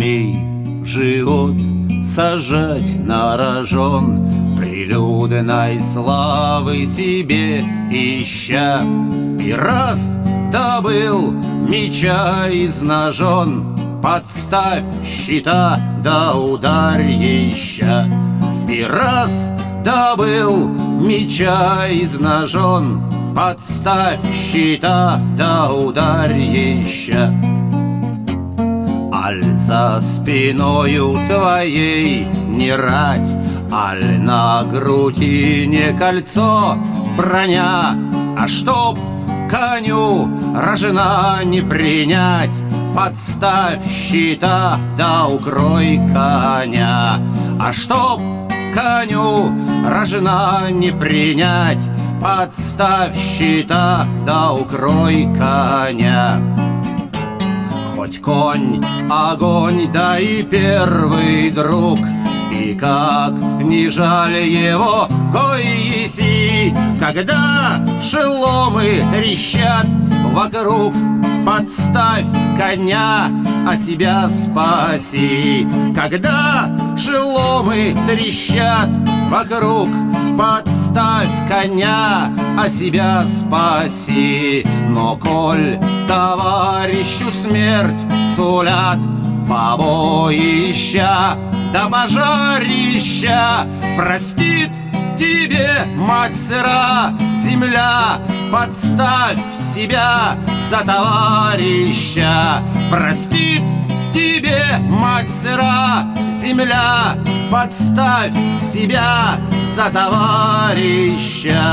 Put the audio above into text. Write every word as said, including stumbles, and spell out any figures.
ей живот сажать на рожон, прилюдной славы себе ища. И раз добыл меча из ножон, подставь щита да ударь еще. И раз добыл меча из ножон, подставь щита да ударь еще. Аль за спиною твоей не рать, аль на груди не кольцо броня, а чтоб коню рожена не принять, подставь щита да укрой коня. А чтоб коню рожена не принять, подставь щита да укрой коня. Хоть конь огонь, да и первый друг, и как не жаль его, гой еси, когда шеломы трещат вокруг, подставь коня, а себя спаси. Когда шеломы трещат вокруг, подставь коня, а себя спаси. Но коль товарищу смерть сулят побоища да пожарища, простит тебе, мать сыра, земля, подставь себя за товарища. Простит тебе, мать сыра, земля, подставь себя за товарища.